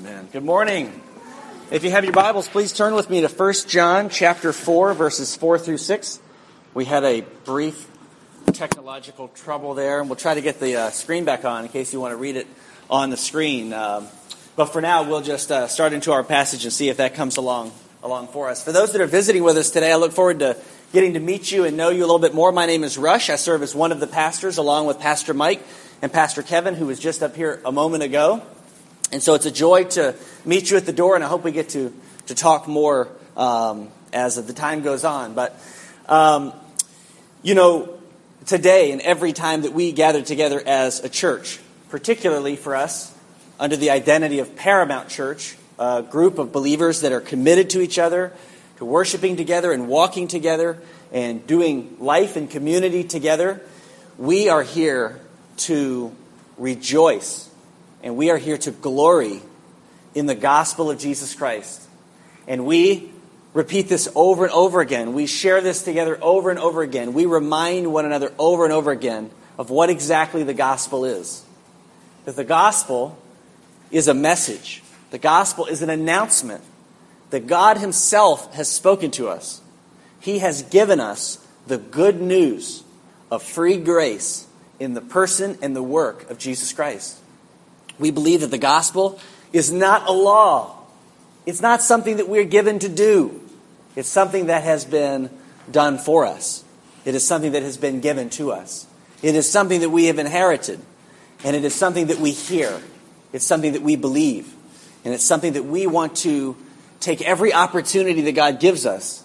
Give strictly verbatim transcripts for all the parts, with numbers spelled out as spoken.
Amen. Good morning. If you have your Bibles, please turn with me to First John chapter four, verses four through six. We had a brief technological trouble there, and we'll try to get the uh, screen back on in case you want to read it on the screen. Um, but for now, we'll just uh, start into our passage and see if that comes along along for us. For those that are visiting with us today, I look forward to getting to meet you and know you a little bit more. My name is Rush. I serve as one of the pastors along with Pastor Mike and Pastor Kevin, who was just up here a moment ago. And so it's a joy to meet you at the door, and I hope we get to, to talk more um, as the time goes on. But, um, you know, today and every time that we gather together as a church, particularly for us, under the identity of Paramount Church, a group of believers that are committed to each other, to worshiping together and walking together and doing life and community together, we are here to rejoice. And we are here to glory in the gospel of Jesus Christ. And we repeat this over and over again. We share this together over and over again. We remind one another over and over again of what exactly the gospel is. That the gospel is a message. The gospel is an announcement that God himself has spoken to us. He has given us the good news of free grace in the person and the work of Jesus Christ. We believe that the gospel is not a law. It's not something that we're given to do. It's something that has been done for us. It is something that has been given to us. It is something that we have inherited. And it is something that we hear. It's something that we believe. And it's something that we want to take every opportunity that God gives us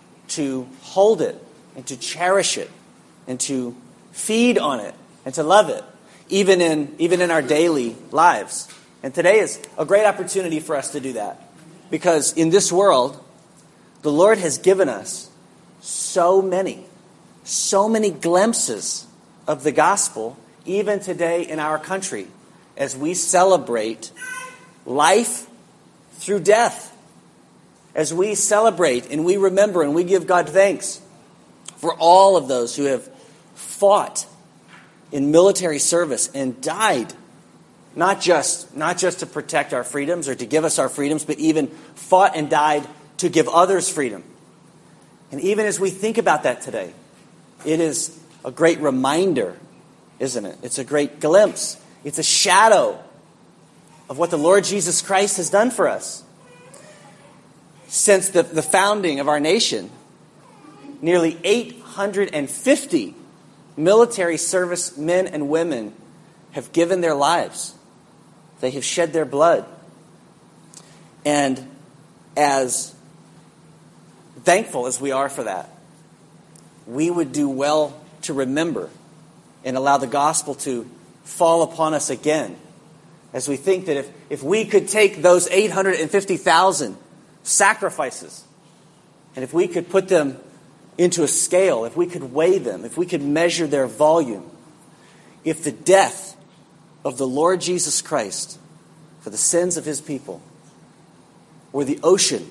to hold it and to cherish it and to feed on it and to love it. Even in even in our daily lives. And today is a great opportunity for us to do that. Because in this world, the Lord has given us so many, so many glimpses of the gospel, even today in our country, as we celebrate life through death. As we celebrate and we remember and we give God thanks for all of those who have fought in military service and died, not just not just to protect our freedoms or to give us our freedoms, but even fought and died to give others freedom. And even as we think about that today, it is a great reminder, isn't it? It's a great glimpse. It's a shadow of what the Lord Jesus Christ has done for us. Since the, the founding of our nation, nearly eight hundred fifty military service men and women have given their lives. They have shed their blood. And as thankful as we are for that, we would do well to remember and allow the gospel to fall upon us again. As we think that if, if we could take those eight hundred fifty thousand sacrifices, and if we could put them into a scale, if we could weigh them, if we could measure their volume, if the death of the Lord Jesus Christ for the sins of his people were the ocean,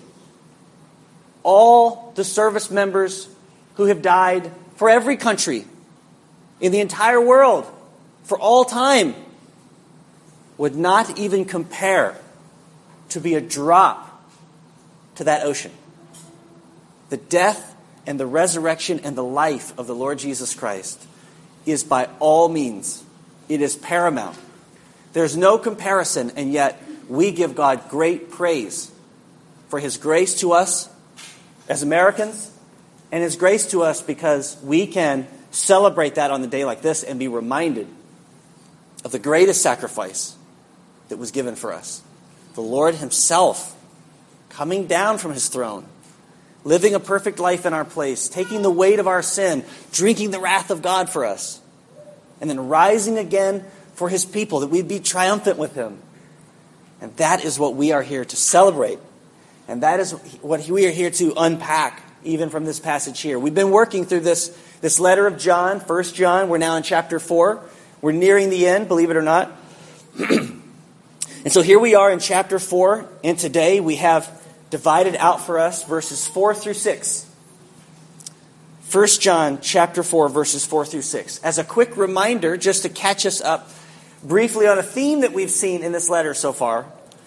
all the service members who have died for every country in the entire world for all time would not even compare to be a drop to that ocean. The death and the resurrection and the life of the Lord Jesus Christ is by all means, it is paramount. There's no comparison, and yet we give God great praise for his grace to us as Americans, and his grace to us because we can celebrate that on the day like this and be reminded of the greatest sacrifice that was given for us. The Lord himself coming down from his throne, living a perfect life in our place, taking the weight of our sin, drinking the wrath of God for us, and then rising again for his people, that we'd be triumphant with him. And that is what we are here to celebrate. And that is what we are here to unpack, even from this passage here. We've been working through this, this letter of John, First John. We're now in chapter four. We're nearing the end, believe it or not. And so here we are in chapter four, and today we have divided out for us verses four through six. First John chapter four, verses four through six. As a quick reminder, just to catch us up briefly on a theme that we've seen in this letter so far,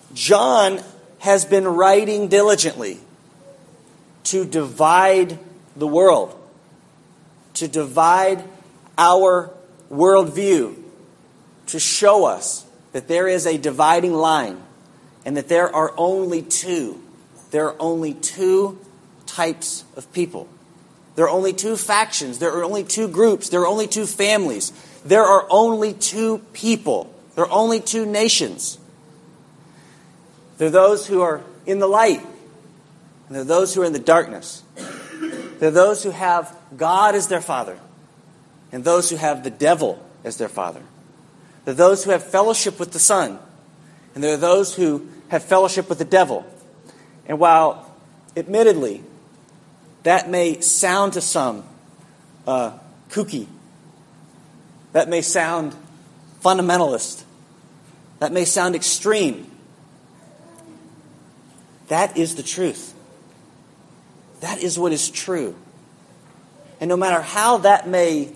John has been writing diligently to divide the world, to divide our worldview, to show us that there is a dividing line and that there are only two. There are only two types of people. There are only two factions. There are only two groups. There are only two families. There are only two people. There are only two nations. There are those who are in the light, and there are those who are in the darkness. There are those who have God as their father, and those who have the devil as their father. There are those who have fellowship with the Son, and there are those who have fellowship with the devil. And while, admittedly, that may sound to some uh, kooky, that may sound fundamentalist, that may sound extreme, that is the truth. That is what is true. And no matter how that may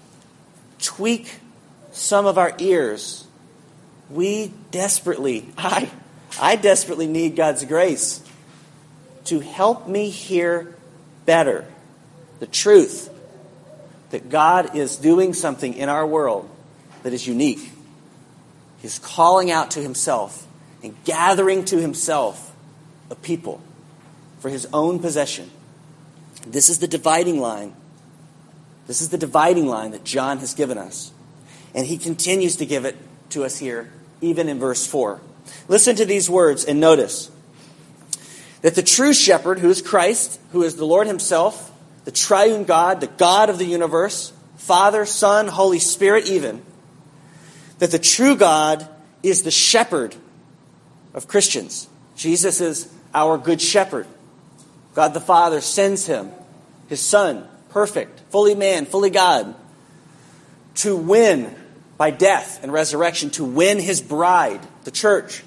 tweak some of our ears, we desperately, I, I desperately need God's grace to help me hear better the truth that God is doing something in our world that is unique. He's calling out to himself and gathering to himself a people for his own possession. This is the dividing line. This is the dividing line that John has given us. And he continues to give it to us here, even in verse four. Listen to these words and notice that the true shepherd, who is Christ, who is the Lord himself, the triune God, the God of the universe, Father, Son, Holy Spirit even, that the true God is the shepherd of Christians. Jesus is our good shepherd. God the Father sends him, his Son, perfect, fully man, fully God, to win by death and resurrection, to win his bride, the church.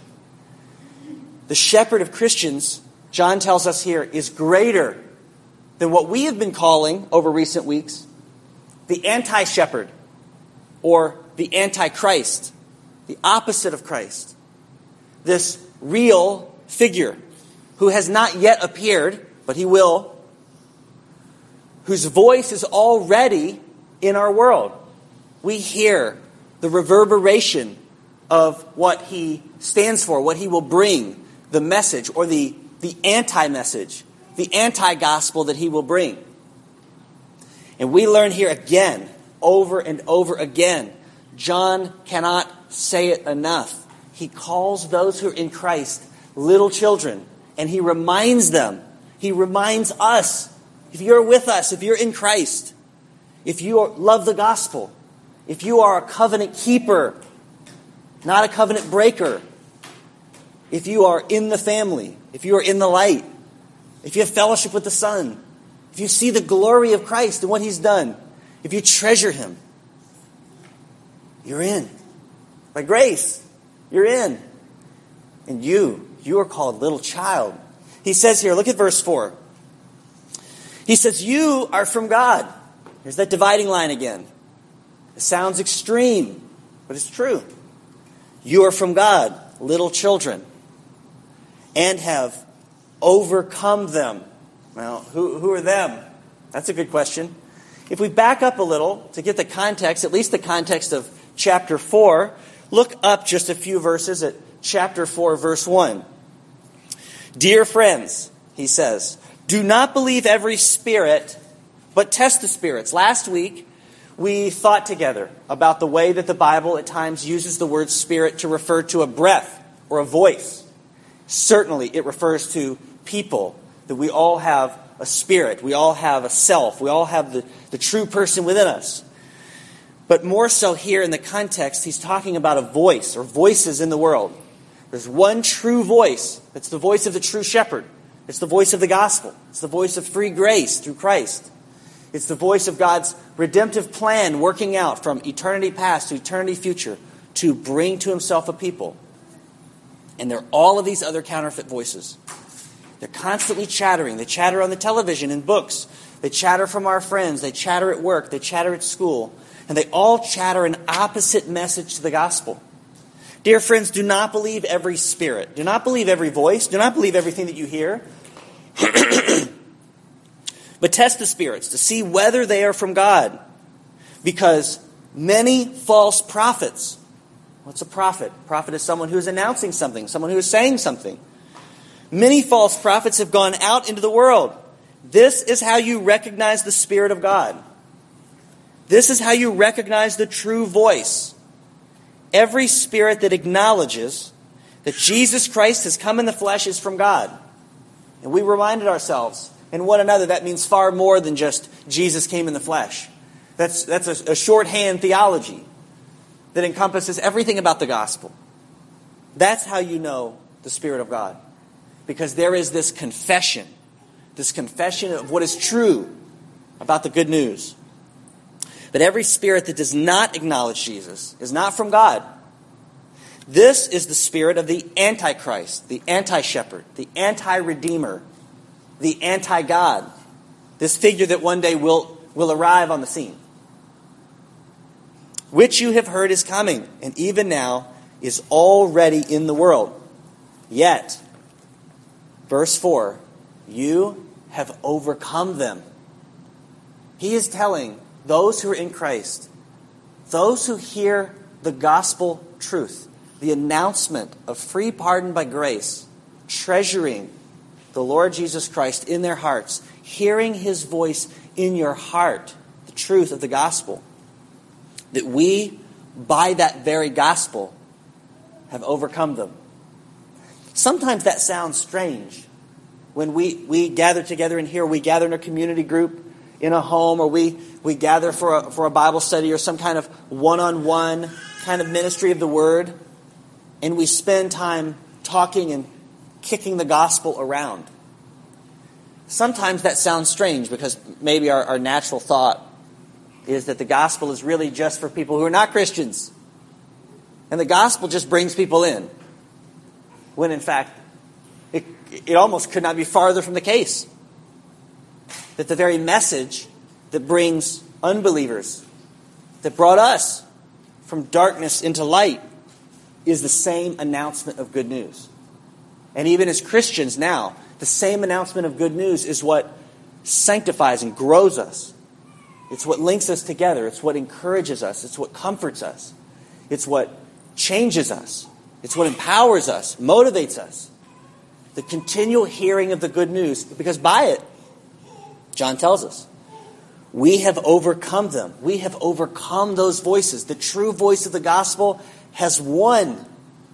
The shepherd of Christians, John tells us here, is greater than what we have been calling over recent weeks the anti-shepherd or the antichrist, the opposite of Christ. This real figure who has not yet appeared, but he will, whose voice is already in our world. We hear the reverberation of what he stands for, what he will bring, the message or the, the anti-message, the anti-gospel that he will bring. And we learn here again, over and over again, John cannot say it enough. He calls those who are in Christ little children, and he reminds them, he reminds us, if you're with us, if you're in Christ, if you are, love the gospel, if you are a covenant keeper, not a covenant breaker, if you are in the family, if you are in the light, if you have fellowship with the Son, if you see the glory of Christ and what he's done, if you treasure him, you're in. By grace, you're in. And you, you are called little child. He says here, look at verse four. He says, you are from God. There's that dividing line again. It sounds extreme, but it's true. You are from God, little children, and have overcome them. Well, who, who are them? That's a good question. If we back up a little to get the context, at least the context of chapter four, look up just a few verses at chapter four, verse one. Dear friends, he says, do not believe every spirit, but test the spirits. Last week, we thought together about the way that the Bible at times uses the word spirit to refer to a breath or a voice. Certainly, it refers to people, that we all have a spirit, we all have a self, we all have the, the true person within us. But more so here in the context, he's talking about a voice or voices in the world. There's one true voice. It's the voice of the true shepherd. It's the voice of the gospel. It's the voice of free grace through Christ. It's the voice of God's redemptive plan working out from eternity past to eternity future to bring to himself a people. And there are all of these other counterfeit voices. They're constantly chattering. They chatter on the television, in books. They chatter from our friends. They chatter at work. They chatter at school. And they all chatter an opposite message to the gospel. Dear friends, do not believe every spirit. Do not believe every voice. Do not believe everything that you hear. But test the spirits to see whether they are from God. Because many false prophets. What's a prophet? A prophet is someone who is announcing something, someone who is saying something. Many false prophets have gone out into the world. This is how you recognize the Spirit of God. This is how you recognize the true voice. Every spirit that acknowledges that Jesus Christ has come in the flesh is from God. And we reminded ourselves and one another that means far more than just Jesus came in the flesh. That's, that's a, a shorthand theology that encompasses everything about the gospel. That's how you know the Spirit of God. Because there is this confession, this confession of what is true about the good news. But every spirit that does not acknowledge Jesus is not from God. This is the spirit of the Antichrist, the anti-shepherd, the anti-redeemer, the anti-God. This figure that one day will, will arrive on the scene. Which you have heard is coming, and even now is already in the world. Yet, verse four, you have overcome them. He is telling those who are in Christ, those who hear the gospel truth, the announcement of free pardon by grace, treasuring the Lord Jesus Christ in their hearts, hearing His voice in your heart, the truth of the gospel, that we, by that very gospel, have overcome them. Sometimes that sounds strange. When we, we gather together in here, we gather in a community group, in a home, or we, we gather for a, for a Bible study or some kind of one-on-one kind of ministry of the Word, and we spend time talking and kicking the gospel around. Sometimes that sounds strange because maybe our, our natural thought is that the gospel is really just for people who are not Christians. And the gospel just brings people in. When in fact, it, it almost could not be farther from the case. That the very message that brings unbelievers, that brought us from darkness into light, is the same announcement of good news. And even as Christians now, the same announcement of good news is what sanctifies and grows us. It's what links us together. It's what encourages us. It's what comforts us. It's what changes us. It's what empowers us, motivates us. The continual hearing of the good news, because by it, John tells us, we have overcome them. We have overcome those voices. The true voice of the gospel has won.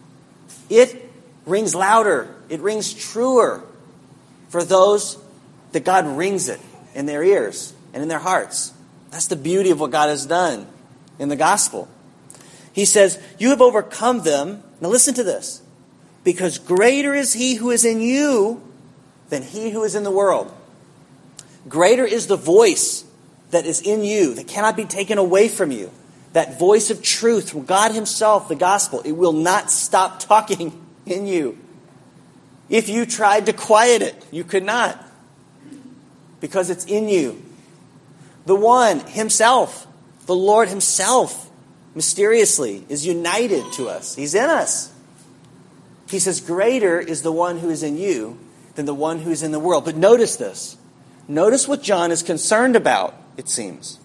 It rings louder. It rings truer for those that God rings it in their ears and in their hearts. That's the beauty of what God has done in the gospel. He says, you have overcome them. Now listen to this. Because greater is He who is in you than he who is in the world. Greater is the voice that is in you, that cannot be taken away from you. That voice of truth from God Himself, the gospel. It will not stop talking in you. If you tried to quiet it, you could not. Because it's in you. The one Himself, the Lord Himself, mysteriously is united to us. He's in us. He says, greater is the one who is in you than the one who is in the world. But notice this. Notice what John is concerned about, it seems.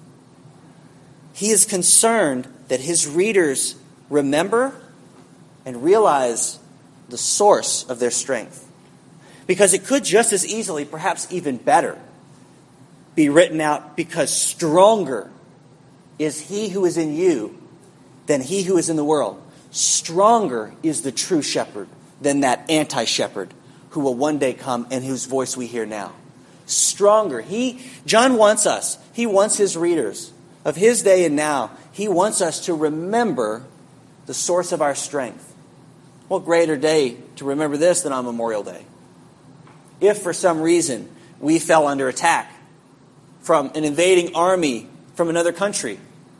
He is concerned that his readers remember and realize the source of their strength. Because it could just as easily, perhaps even better, be written out, because stronger is he who is in you than he who is in the world. Stronger is the true shepherd than that anti-shepherd who will one day come and whose voice we hear now. Stronger. He, John wants us, he wants his readers of his day and now, he wants us to remember the source of our strength. What greater day to remember this than on Memorial Day? If for some reason we fell under attack from an invading army from another country,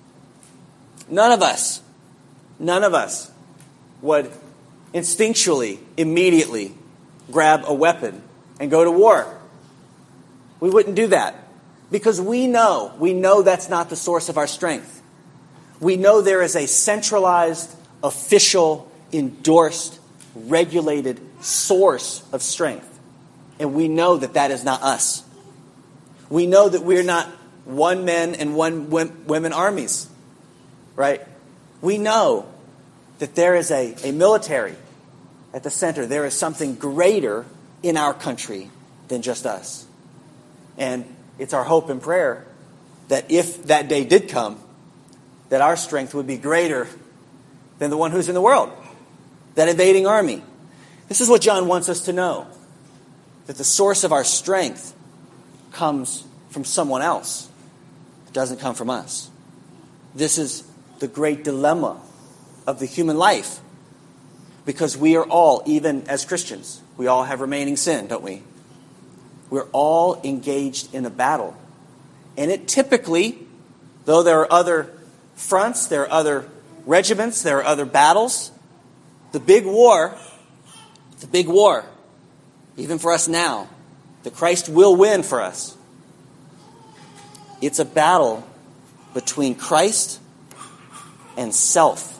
none of us, none of us would instinctually, immediately grab a weapon and go to war. We wouldn't do that because we know, we know that's not the source of our strength. We know there is a centralized, official, endorsed, regulated source of strength. And we know that that is not us. We know that we're not one men and one women armies, right? We know that there is a, a military at the center. There is something greater in our country than just us. And it's our hope and prayer that if that day did come, that our strength would be greater than the one who's in the world, that invading army. This is what John wants us to know, that the source of our strength comes from someone else. It doesn't come from us. This is the great dilemma of the human life, because we are all, even as Christians, we all have remaining sin, don't we? We're all engaged in a battle. And it typically, though there are other fronts, there are other regiments, there are other battles, the big war, the big war, even for us now, that Christ will win for us. It's a battle between Christ and self.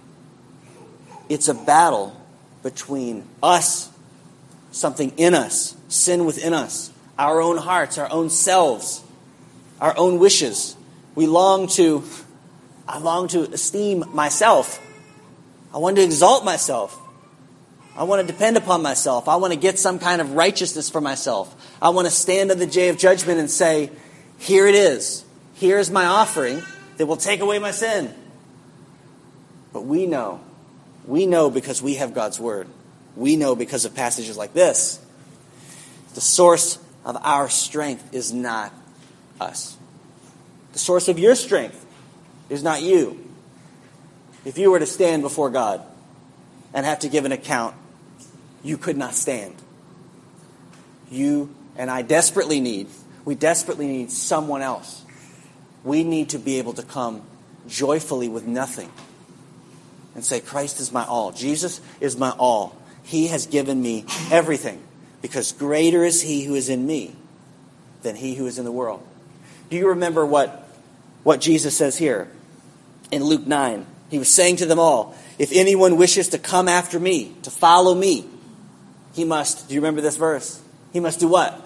It's a battle between us, something in us, sin within us, our own hearts, our own selves, our own wishes. We long to, I long to esteem myself. I want to exalt myself. I want to depend upon myself. I want to get some kind of righteousness for myself. I want to stand on the day of judgment and say, here it is. Here is my offering that will take away my sin. But we know, we know because we have God's word. We know because of passages like this. The source of our strength is not us. The source of your strength is not you. If you were to stand before God and have to give an account, you could not stand. You and I desperately need, we desperately need someone else. We need to be able to come joyfully with nothing and say, Christ is my all. Jesus is my all. He has given me everything, because greater is He who is in me than he who is in the world. Do you remember what, what Jesus says here in Luke nine? He was saying to them all, if anyone wishes to come after me, to follow me, he must, do you remember this verse? He must do what?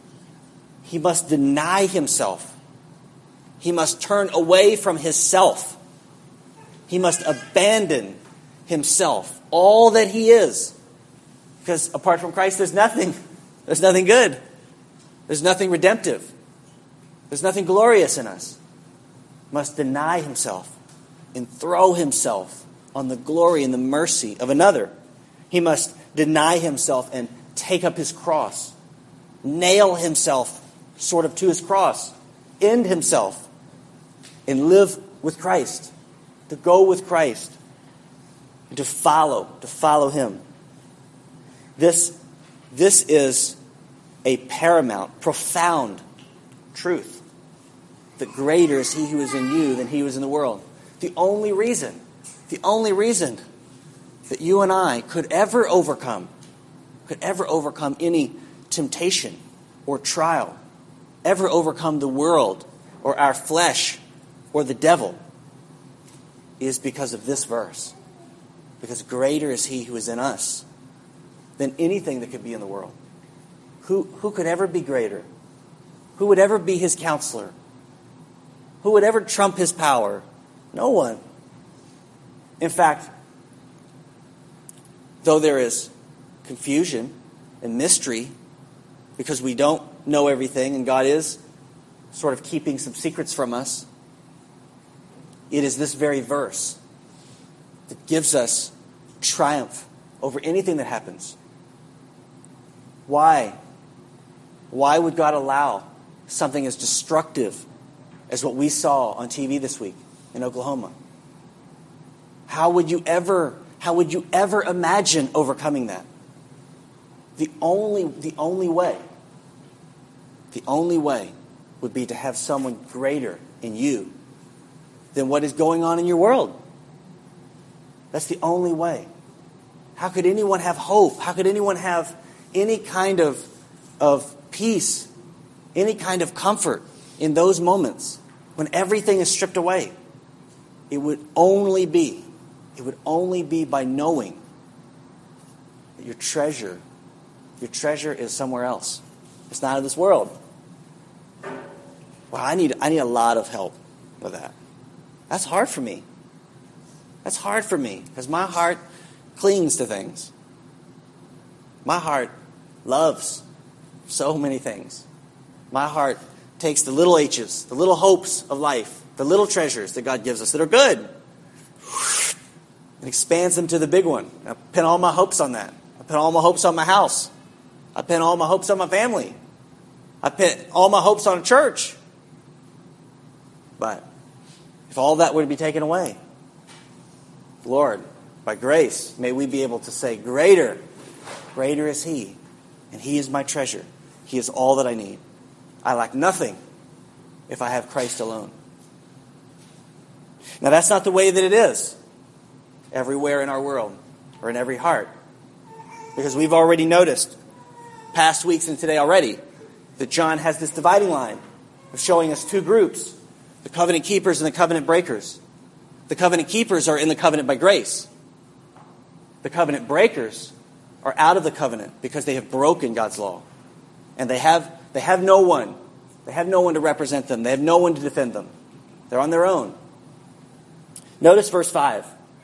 He must deny himself. He must turn away from his self. He must abandon himself, all that he is. Because apart from Christ, there's nothing. There's nothing good. There's nothing redemptive. There's nothing glorious in us. Must deny himself and throw himself on the glory and the mercy of another. He must deny himself and take up his cross. Nail himself sort of to his cross. End himself. And live with Christ. To go with Christ. And to follow. To follow him. This, this is a paramount, profound truth. That greater is He who is in you than he who is in the world. The only reason, the only reason that you and I could ever overcome, could ever overcome any temptation or trial, ever overcome the world or our flesh or the devil, is because of this verse. Because greater is He who is in us than anything that could be in the world. Who, who could ever be greater? Who would ever be His counselor? Who would ever trump His power? No one. In fact, though there is confusion and mystery, because we don't know everything and God is sort of keeping some secrets from us, it is this very verse that gives us triumph over anything that happens. Why? Why would God allow something as destructive as what we saw on T V this week in Oklahoma? How would you ever, how would you ever imagine overcoming that? The only, the only way, the only way would be to have someone greater in you than what is going on in your world. That's the only way. How could anyone have hope? How could anyone have any kind of, of peace, any kind of comfort in those moments when everything is stripped away? It would only be, it would only be by knowing that your treasure, your treasure is somewhere else. It's not of this world. Well, I need, I need a lot of help with that. That's hard for me. That's hard for me because my heart clings to things. My heart loves so many things. My heart takes the little H's, the little hopes of life, the little treasures that God gives us that are good, and expands them to the big one. I pin all my hopes on that. I pin all my hopes on my house. I pin all my hopes on my family. I pin all my hopes on a church. But if all that were to be taken away, Lord, by grace, may we be able to say, greater, greater is He, and He is my treasure. He is all that I need. I lack nothing if I have Christ alone. Now, that's not the way that it is everywhere in our world or in every heart. Because we've already noticed, past weeks and today already, that John has this dividing line of showing us two groups, the covenant keepers and the covenant breakers. The covenant keepers are in the covenant by grace. The covenant breakers are out of the covenant because they have broken God's law. And they have they have no one. They have no one to represent them. They have no one to defend them. They're on their own. Notice verse five.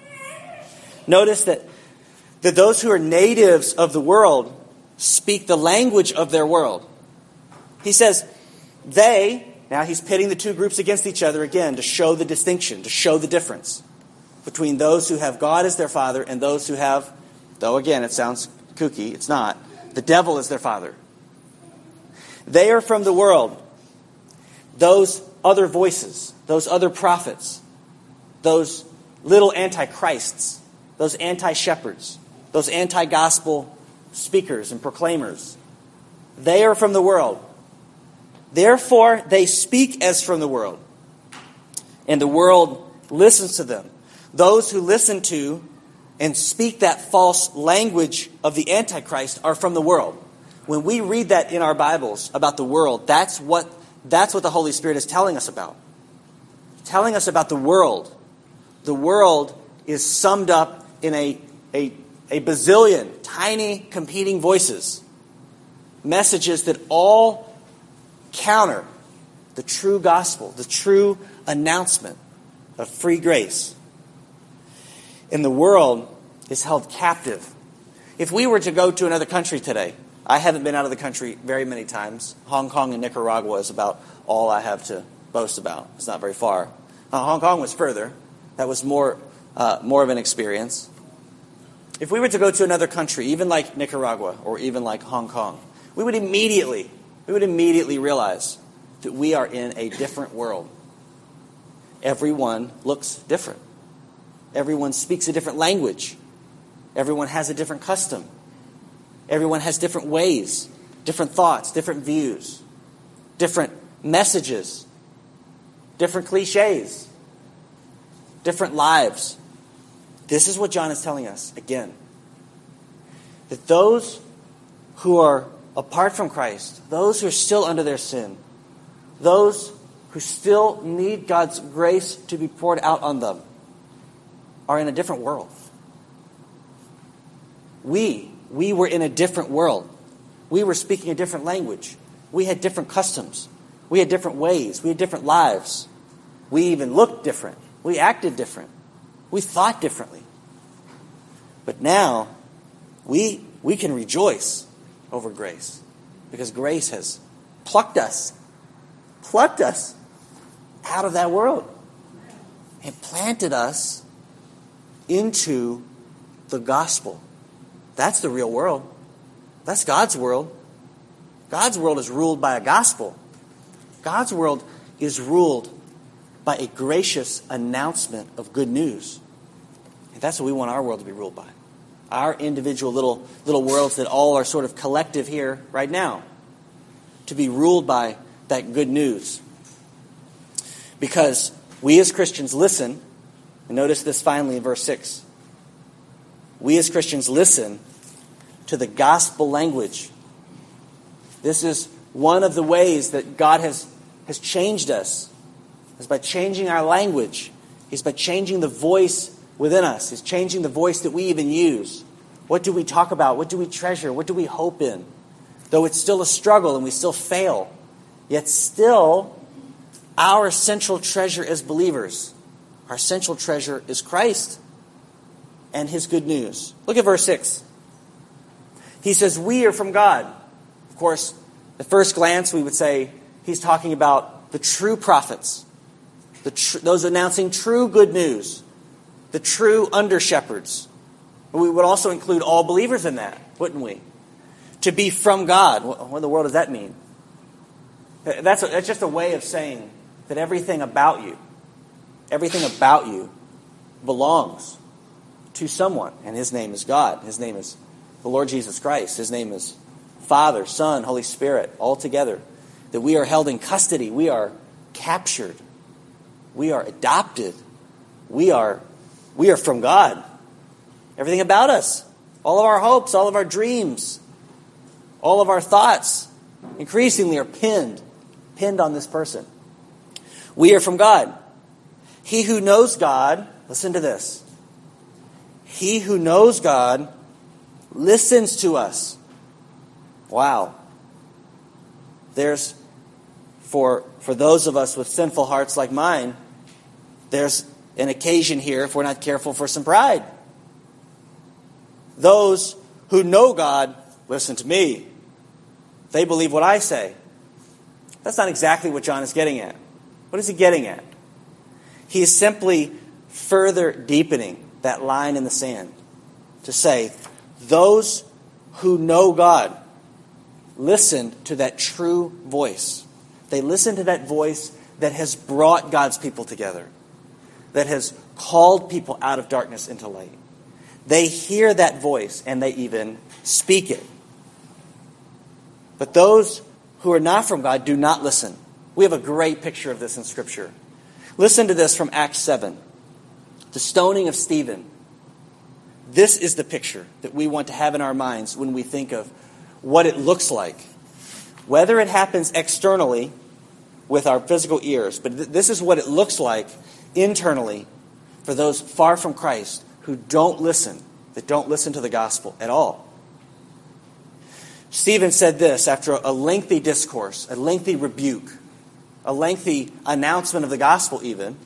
Notice that, that those who are natives of the world speak the language of their world. He says, they, now he's pitting the two groups against each other again to show the distinction, to show the difference between those who have God as their father and those who have, though again it sounds kooky, it's not, the devil as their father. They are from the world. Those other voices, those other prophets, those little antichrists, those anti-shepherds, those anti-gospel speakers and proclaimers, they are from the world. Therefore, they speak as from the world, and the world listens to them. Those who listen to and speak that false language of the Antichrist are from the world. When we read that in our Bibles about the world, that's what, that's what the Holy Spirit is telling us about. Telling us about the world. The world is summed up in a, a, a bazillion tiny competing voices. Messages that all counter the true gospel, the true announcement of free grace. And the world is held captive. If we were to go to another country today, I haven't been out of the country very many times. Hong Kong and Nicaragua is about all I have to boast about. It's not very far. Uh, Hong Kong was further. That was more, uh, more of an experience. If we were to go to another country, even like Nicaragua or even like Hong Kong, we would immediately, we would immediately realize that we are in a different world. Everyone looks different. Everyone speaks a different language. Everyone has a different custom. Everyone has different ways, different thoughts, different views, different messages, different cliches, different lives. This is what John is telling us again. That those who are apart from Christ, those who are still under their sin, those who still need God's grace to be poured out on them, are in a different world. We, we were in a different world. We were speaking a different language. We had different customs. We had different ways. We had different lives. We even looked different. We acted different. We thought differently. But now, we, we can rejoice over grace. Because grace has plucked us, plucked us out of that world. And planted us into the gospel. That's the real world. That's God's world. God's world is ruled by a gospel. God's world is ruled by a gracious announcement of good news. And that's what we want our world to be ruled by. Our individual little, little worlds that all are sort of collective here right now. To be ruled by that good news. Because we as Christians listen, and notice this finally in verse six. We as Christians listen to the gospel language. This is one of the ways that God has, has changed us. Is by changing our language. Is by changing the voice within us. He's changing the voice that we even use. What do we talk about? What do we treasure? What do we hope in? Though it's still a struggle and we still fail, yet still our central treasure as believers, our central treasure is Christ and His good news. Look at verse six. He says, we are from God. Of course, at first glance we would say he's talking about the true prophets, the tr- those announcing true good news, the true under-shepherds. We would also include all believers in that, wouldn't we? To be from God. What in the world does that mean? That's, a, that's just a way of saying that everything about you, everything about you belongs to someone. And His name is God. His name is the Lord Jesus Christ. His name is Father, Son, Holy Spirit, all together. That we are held in custody. We are captured. We are adopted. We are, we are from God. Everything about us, all of our hopes, all of our dreams, all of our thoughts, increasingly are pinned, pinned on this person. We are from God. He who knows God, listen to this. He who knows God listens to us. Wow. There's, for, for those of us with sinful hearts like mine, there's an occasion here, if we're not careful, for some pride. Those who know God, listen to me. They believe what I say. That's not exactly what John is getting at. What is he getting at? He is simply further deepening that line in the sand to say, those who know God listen to that true voice. They listen to that voice that has brought God's people together, that has called people out of darkness into light. They hear that voice and they even speak it. But those who are not from God do not listen. We have a great picture of this in Scripture. Listen to this from Acts seven. The stoning of Stephen. This is the picture that we want to have in our minds when we think of what it looks like. Whether it happens externally with our physical ears, but th- this is what it looks like internally for those far from Christ who don't listen, that don't listen to the gospel at all. Stephen said this after a lengthy discourse, a lengthy rebuke, a lengthy announcement of the gospel even.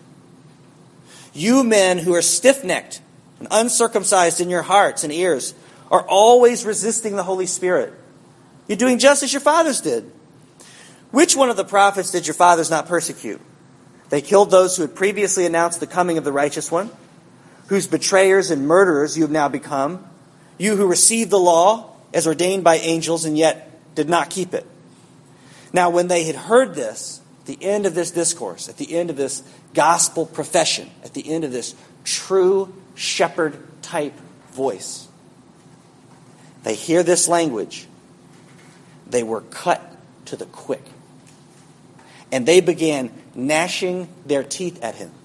You men who are stiff-necked and uncircumcised in your hearts and ears are always resisting the Holy Spirit. You're doing just as your fathers did. Which one of the prophets did your fathers not persecute? They killed those who had previously announced the coming of the righteous one, whose betrayers and murderers you have now become, you who received the law as ordained by angels and yet did not keep it. Now when they had heard this, at the end of this discourse, at the end of this gospel profession, at the end of this true shepherd-type voice, they hear this language. They were cut to the quick. And they began gnashing their teeth at him.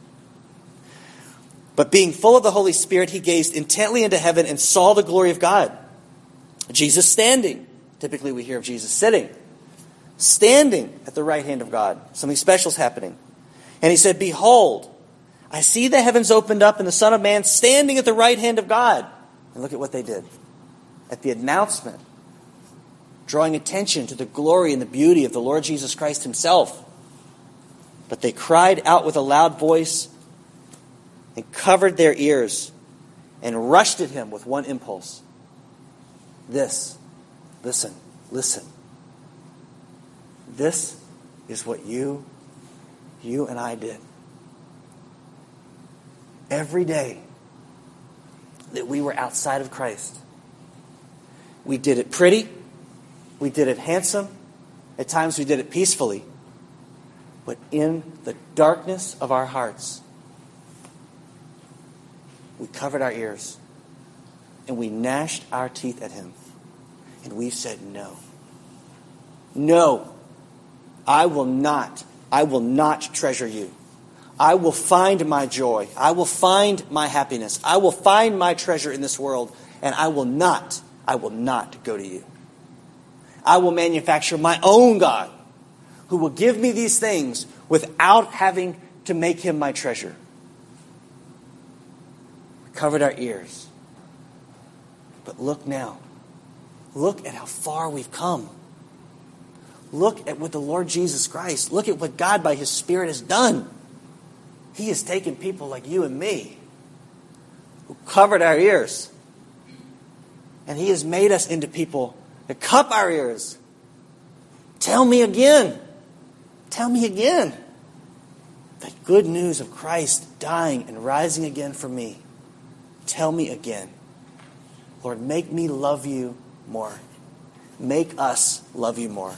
But being full of the Holy Spirit, he gazed intently into heaven and saw the glory of God. Jesus standing. Typically we hear of Jesus sitting. Standing at the right hand of God. Something special is happening. And he said, behold, I see the heavens opened up and the Son of Man standing at the right hand of God. And look at what they did. At the announcement, drawing attention to the glory and the beauty of the Lord Jesus Christ himself. But they cried out with a loud voice and covered their ears and rushed at him with one impulse. This, listen, listen. This is what you, you and I did. Every day that we were outside of Christ, we did it pretty, we did it handsome, at times we did it peacefully, but in the darkness of our hearts, we covered our ears and we gnashed our teeth at him. And we said, no. No. I will not. I will not treasure you. I will find my joy. I will find my happiness. I will find my treasure in this world. And I will not, I will not go to you. I will manufacture my own God who will give me these things without having to make him my treasure. covered our ears. But look now. Look at how far we've come. Look at what the Lord Jesus Christ, look at what God by His Spirit has done. He has taken people like you and me who covered our ears. And He has made us into people that cup our ears. Tell me again. Tell me again. The good news of Christ dying and rising again for me. Tell me again. Lord, make me love you more. Make us love you more.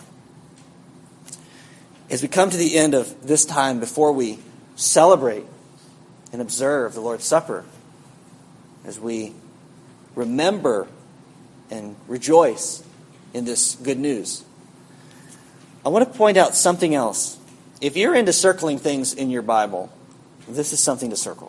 As we come to the end of this time before we celebrate and observe the Lord's Supper, as we remember and rejoice in this good news, I want to point out something else. If you're into circling things in your Bible, this is something to circle.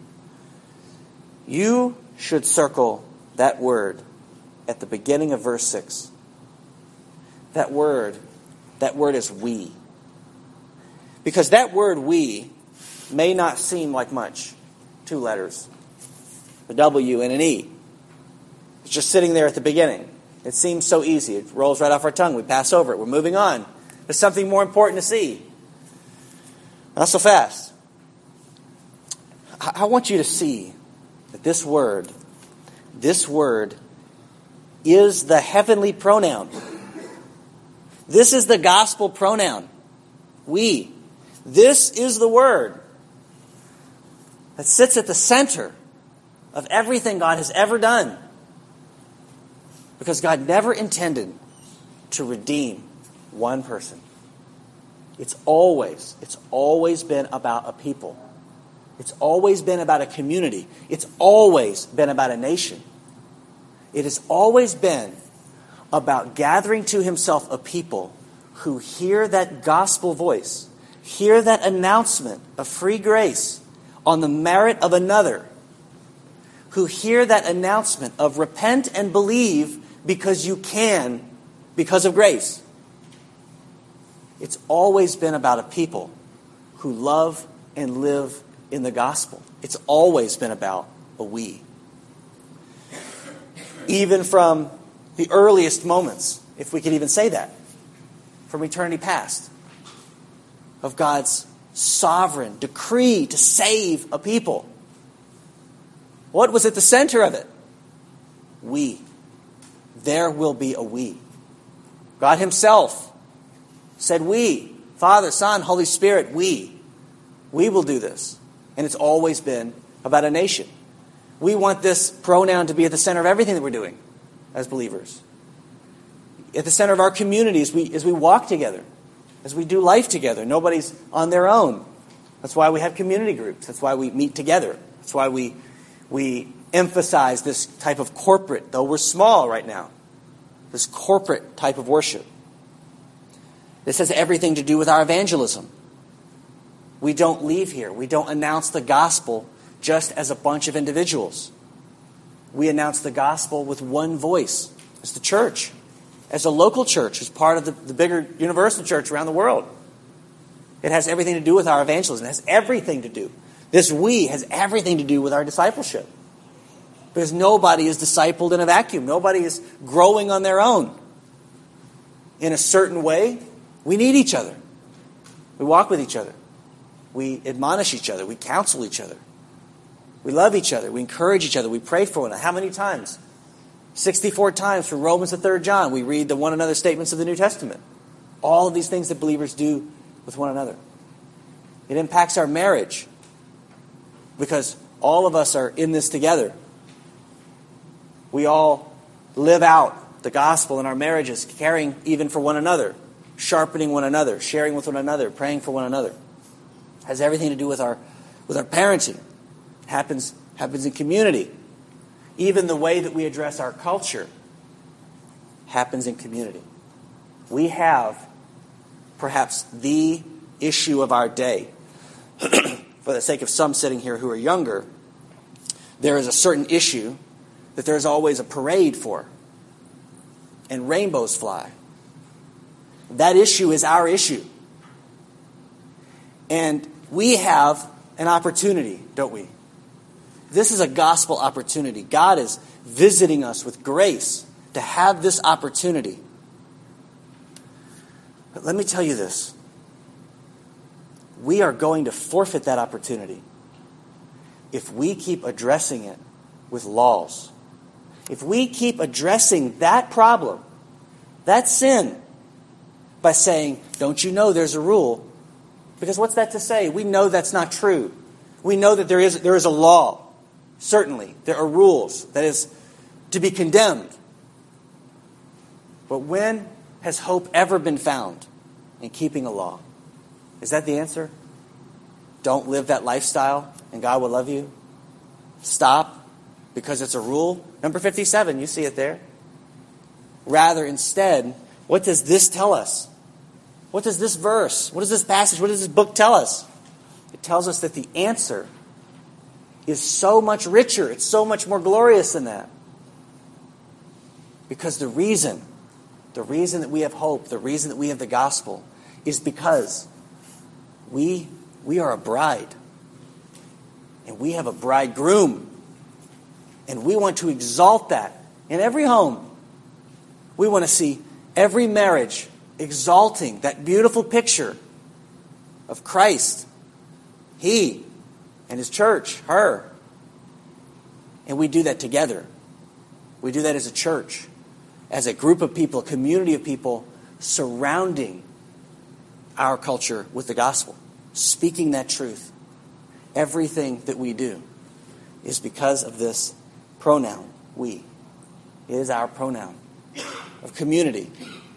You should circle that word at the beginning of verse six. That word, that word is we. Because that word we may not seem like much. Two letters. A W and an E. It's just sitting there at the beginning. It seems so easy. It rolls right off our tongue. We pass over it. We're moving on. There's something more important to see. Not so fast. I want you to see that this word, this word is the heavenly pronoun. This is the gospel pronoun. We. This is the word that sits at the center of everything God has ever done. Because God never intended to redeem one person. It's always, it's always been about a people. It's always been about a community. It's always been about a nation. It has always been about gathering to Himself a people who hear that gospel voice, hear that announcement of free grace on the merit of another, who hear that announcement of repent and believe because you can, because of grace. It's always been about a people who love and live in the gospel. It's always been about a we. Even from the earliest moments, if we could even say that, from eternity past, of God's sovereign decree to save a people. What was at the center of it? We. There will be a we. God Himself said we. Father, Son, Holy Spirit, we. We will do this. And it's always been about a nation. We want this pronoun to be at the center of everything that we're doing as believers. At the center of our community as we, as we walk together, as we do life together. Nobody's on their own. That's why we have community groups. That's why we meet together. That's why we, we emphasize this type of corporate, though we're small right now, this corporate type of worship. This has everything to do with our evangelism. We don't leave here. We don't announce the gospel just as a bunch of individuals. We announce the gospel with one voice, as the church, as a local church, as part of the, the bigger universal church around the world. It has everything to do with our evangelism. It has everything to do. This we has everything to do with our discipleship. Because nobody is discipled in a vacuum. Nobody is growing on their own. In a certain way, we need each other. We walk with each other. We admonish each other. We counsel each other. We love each other. We encourage each other. We pray for one another. How many times? sixty-four times from Romans to third John, we read the one another statements of the New Testament. All of these things that believers do with one another. It impacts our marriage because all of us are in this together. We all live out the gospel in our marriages, caring even for one another, sharpening one another, sharing with one another, praying for one another. It has everything to do with our with our parenting. It happens happens in community. Even the way that we address our culture happens in community. We have perhaps the issue of our day. For the sake of some sitting here who are younger, there is a certain issue that there's always a parade for. And rainbows fly. That issue is our issue. And we have an opportunity, don't we, This is a gospel opportunity. God is visiting us with grace to have this opportunity. But let me tell you this. We are going to forfeit that opportunity if we keep addressing it with laws. If we keep addressing that problem, that sin, by saying, don't you know there's a rule? Because what's that to say? We know that's not true. We know that there is, there is a law. Certainly, there are rules that is to be condemned. But when has hope ever been found in keeping a law? Is that the answer? Don't live that lifestyle and God will love you? Stop because it's a rule? Number fifty-seven, you see it there. Rather, instead, what does this tell us? What does this verse, what does this passage, what does this book tell us? It tells us that the answer is so much richer. It's so much more glorious than that. Because the reason, the reason that we have hope, the reason that we have the gospel, is because we, we are a bride. And we have a bridegroom. And we want to exalt that in every home. We want to see every marriage exalting that beautiful picture of Christ. He and His church, her. And we do that together. We do that as a church, as a group of people, a community of people surrounding our culture with the gospel, speaking that truth. Everything that we do is because of this pronoun, we. It is our pronoun of community.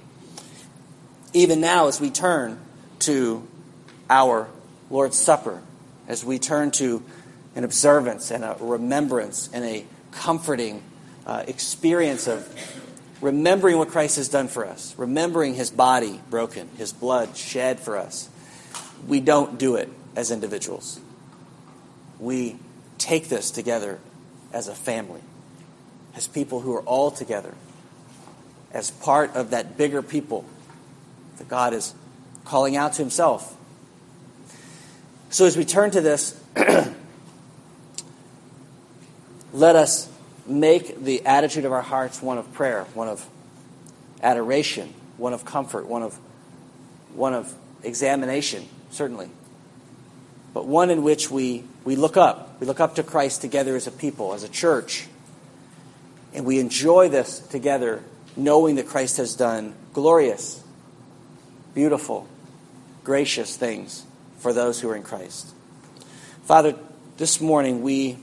Even now, as we turn to our Lord's Supper, as we turn to an observance and a remembrance and a comforting uh, experience of remembering what Christ has done for us, remembering His body broken, His blood shed for us, we don't do it as individuals. We take this together as a family, as people who are all together, as part of that bigger people that God is calling out to Himself. So as we turn to this, let us make the attitude of our hearts one of prayer, one of adoration, one of comfort, one of one of examination, certainly. But one in which we, we look up. We look up to Christ together as a people, as a church. And we enjoy this together, knowing that Christ has done glorious, beautiful, gracious things for those who are in Christ. Father, this morning we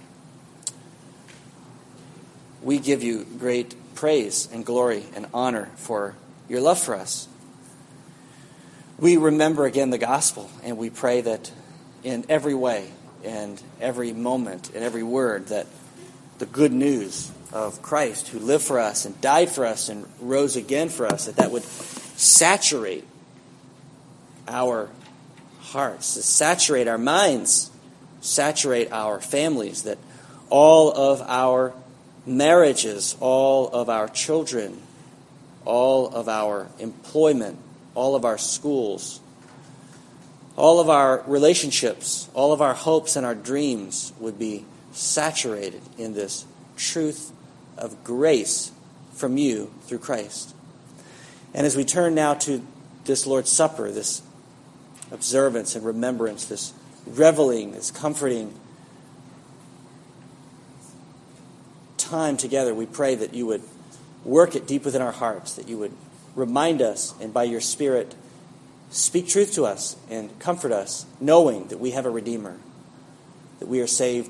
we give you great praise and glory and honor for your love for us. We remember again the gospel, and we pray that in every way and every moment and every word that the good news of Christ who lived for us and died for us and rose again for us, that that would saturate our hearts, saturate our minds, saturate our families, that all of our marriages, all of our children, all of our employment, all of our schools, all of our relationships, all of our hopes and our dreams would be saturated in this truth of grace from you through Christ. And as we turn now to this Lord's Supper, this observance and remembrance, this reveling, this comforting time together, we pray that you would work it deep within our hearts, that you would remind us and by your Spirit speak truth to us and comfort us, knowing that we have a Redeemer, that we are saved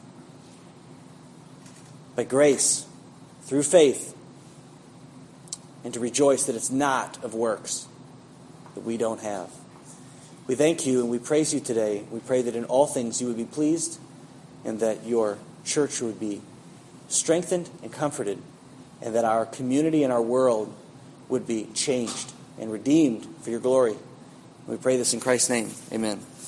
by grace through faith, and to rejoice that it's not of works that we don't have. We thank you and we praise you today. We pray that in all things you would be pleased and that your church would be strengthened and comforted, and that our community and our world would be changed and redeemed for your glory. We pray this in Christ's name. Amen.